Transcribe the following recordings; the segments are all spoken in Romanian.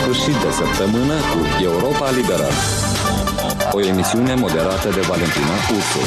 sfârșit de săptămână cu Europa Liberă. O emisiune moderată de Valentina Ursu.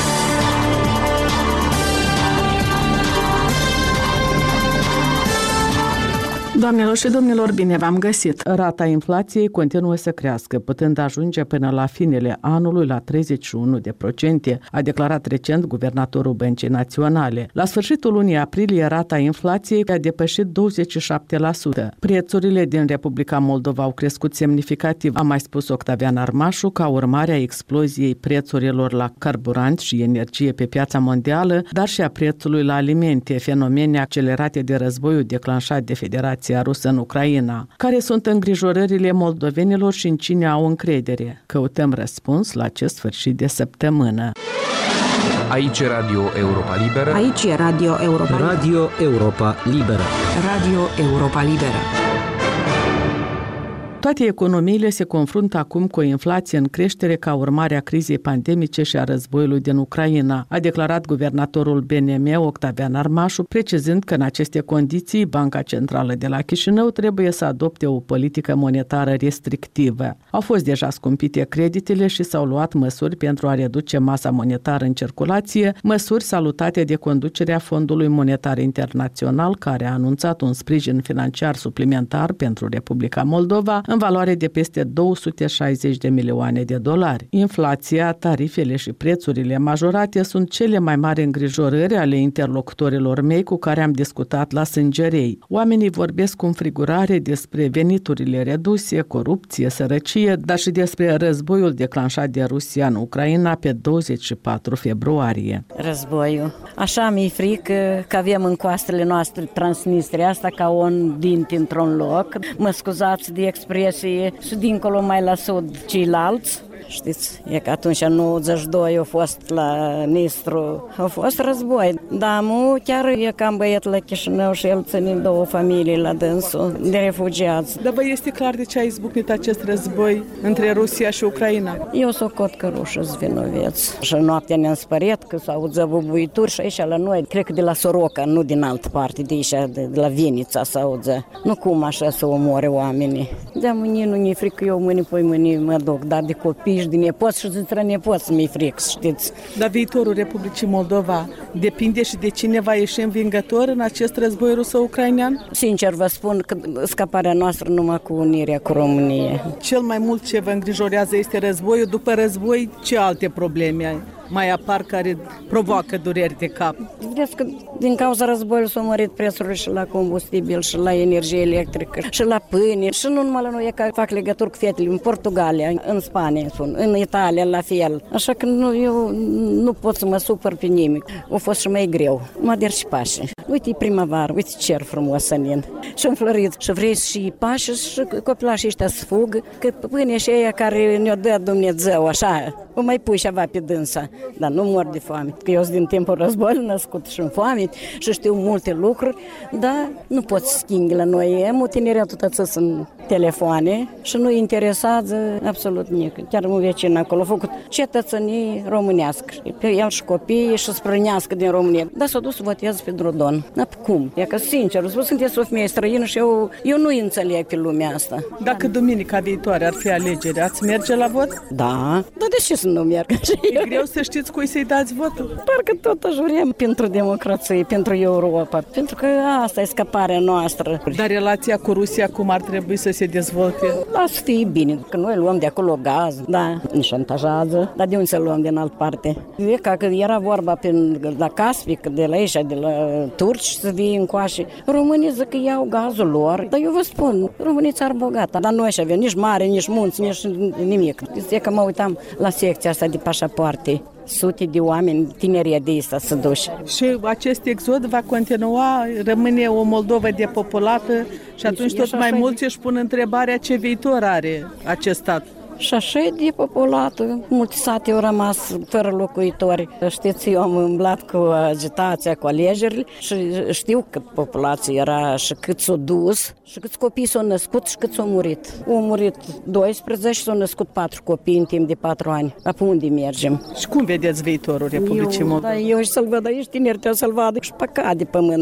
Doamnelor și domnilor, bine v-am găsit! Rata inflației continuă să crească, putând ajunge până la finele anului la 31%, a declarat recent guvernatorul Băncii Naționale. La sfârșitul lunii aprilie, rata inflației a depășit 27%. Prețurile din Republica Moldova au crescut semnificativ, a mai spus Octavian Armașu, ca urmare a exploziei prețurilor la carburanți și energie pe piața mondială, dar și a prețului la alimente, fenomene accelerate de războiul declanșat de Federația Rusă în Ucraina. Care sunt îngrijorările moldovenilor și în cine au încredere? Căutăm răspuns la acest sfârșit de săptămână. Aici e Radio Europa Liberă. Aici e Radio Europa Liberă. Radio Europa Liberă. Radio Europa Liberă. Toate economiile se confruntă acum cu o inflație în creștere ca urmare a crizei pandemice și a războiului din Ucraina, a declarat guvernatorul BNM Octavian Armașu, precizând că în aceste condiții Banca Centrală de la Chișinău trebuie să adopte o politică monetară restrictivă. Au fost deja scumpite creditele și s-au luat măsuri pentru a reduce masa monetară în circulație, măsuri salutate de conducerea Fondului Monetar Internațional, care a anunțat un sprijin financiar suplimentar pentru Republica Moldova în valoare de peste 260 de milioane de dolari. Inflația, tarifele și prețurile majorate sunt cele mai mari îngrijorări ale interlocutorilor mei cu care am discutat la Sângerei. Oamenii vorbesc cu înfrigurare despre veniturile reduse, corupție, sărăcie, dar și despre războiul declanșat de Rusia în Ucraina pe 24 februarie. Războiul. Așa mi-e frică că avem în coastele noastre Transnistria asta ca un dinte într-un loc. Mă scuzați de expresie și dincolo mai la sud ceilalți. Știți, e că atunci în 92 a fost la Nistru, a fost război. Dar chiar e cam băiet la Chișinău și el ține două familii la dânsul de refugiați. Dar vă este clar de ce a izbucnit acest război între Rusia și Ucraina? Eu socot că rușii-s vinoveți. Și noaptea ne-am spăriet că s-au zăbubuituri și aici la noi, cred că de la Soroca, nu din altă parte, de aici, de la Vinița s auză. Nu cum așa să omoare oamenii. De mâine nu mi-e frică, eu mâine poi mâine mă duc, dar de copii și de nepoți și dintre nepoți mi-e frică, știți. Dar viitorul Republicii Moldova depinde și de cine va ieși învingător în acest război ruso-ucrainean? Sincer vă spun că scaparea noastră numai cu unirea cu România. Cel mai mult ce vă îngrijorează este războiul. După război, ce alte probleme mai apar care provoacă dureri de cap? Vedeți că din cauza războiului s-au mărit prețurile și la combustibil, și la energie electrică, și la pâine, și nu numai la noi, e că fac legături cu fetele în Portugalia, în Spania, în Italia, la fel. Așa că eu nu pot să mă supăr pe nimic. A fost și mai greu. Mă der și pașe. Uite, e primăvară, uite cer frumos sănin. Și înflorit. Și vrei și pașe și copilașii ăștia să fugă, că pâine și aia care ne-o dă Dumnezeu, așa, o mai pui ceva pe dânsa. Dar nu mor de foame, că eu sunt din timpul războiului născut și în foame și știu multe lucruri, dar nu pot să schimbi la noi. Am tineretul tățăs în telefoane și nu interesează absolut nimic. Chiar un vecin acolo a făcut cetățenie românească. Pe el și copiii și sprânească din România. Dar s-a dus să voteze pe Drodon. Dar cum? E că sincer, spus, sunteți o femeie străină și eu nu înțeleg pe lumea asta. Dacă duminica viitoare ar fi alegeri, ați merge la vot? Da. Dar de ce să nu merg? E greu să știți cui să-i dați votul? Parcă totuși vrem pentru democrație, pentru Europa, pentru că asta e scăparea noastră. Dar relația cu Rusia cum ar trebui să se dezvolte? Lasă să fie bine, că noi luăm de acolo gaz, da, ne șantajează, dar de unde să luăm din altă parte? E ca că era vorba la Caspic, de la aici, de la turci să vie încoace. Românii zic că iau gazul lor, dar eu vă spun, românii țară bogată, dar noi și avem nici mare, nici munți, nici nimic. E că mă uitam la secția asta de pașapoarte. Sute de oameni, tinerii de asta să duși. Și acest exod va continua, rămâne o Moldovă depopulată și atunci tot mai mulți își pun întrebarea ce viitor are acest stat. Și așa e depopulată. Multe sate au rămas fără locuitori. Știți, eu am umblat cu agitația, cu alegerile și știu cât populație era și cât s-a dus și câți copii s-au născut și cât s-au murit. Au murit 12 și s-au născut 4 copii în timp de 4 ani. Apoi unde mergem? Și cum vedeți viitorul Republicii Moldova? Eu și să-l văd aici, tineri trebuie să-l vadă și păcat de pământ.